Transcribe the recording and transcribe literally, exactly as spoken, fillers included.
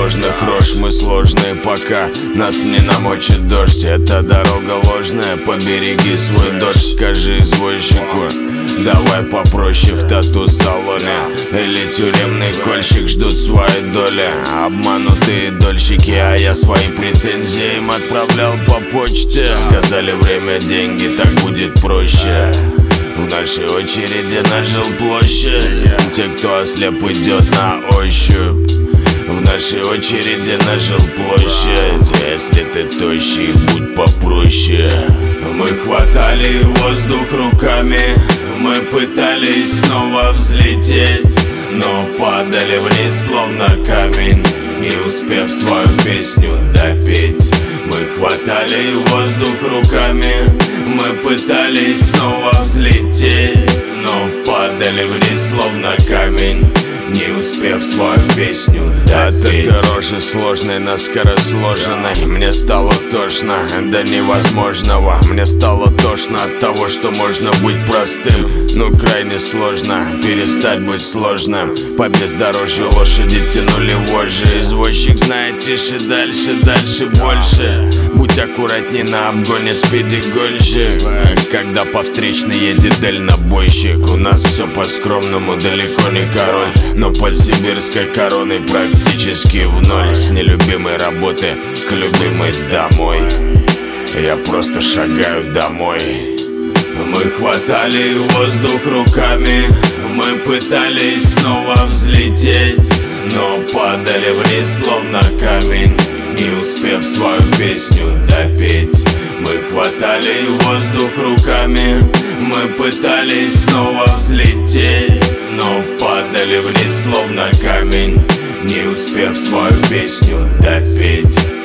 сложных рож. Мы сложные, пока нас не намочит дождь. Эта дорога ложная, побереги свой дождь. Скажи извозчику, давай попроще в тату-салоне. Или тюремный кольщик ждут своей доли. Обманутые дольщики, а я свои претензии им отправлял по почте. Сказали, время, деньги, так будет проще. В нашей очереди на жилплощадь. Те, кто ослеп, идет на ощупь. В нашей очереди на жилплощадь. Если ты тощий, будь попроще. Мы хватали воздух руками, мы пытались снова взлететь, но падали вниз словно камень, не успев свою песню допеть. Мы хватали воздух руками, мы пытались снова взлететь, но падали вниз словно камень, не успев свою песню допеть. От этой рожи сложной, наскоро сложенной, мне стало тошно до невозможного. Мне стало тошно от того, что можно быть простым, но крайне сложно перестать быть сложным. По бездорожью лошади тянули вожжи. Извозчик знает тише, дальше, дальше больше. Будь аккуратней на обгоне, спиди гонщик. Когда по встречной едет дальнобойщик. У нас все по-скромному, далеко не король, но под сибирской короной практически вновь. С нелюбимой работы к любимой домой. Я просто шагаю домой. Мы хватали воздух руками, мы пытались снова взлететь, но падали вниз словно камень, не успев свою песню допеть. Мы хватали воздух руками, мы пытались снова взлететь, но падали вниз словно камень, не успев свою песню допеть.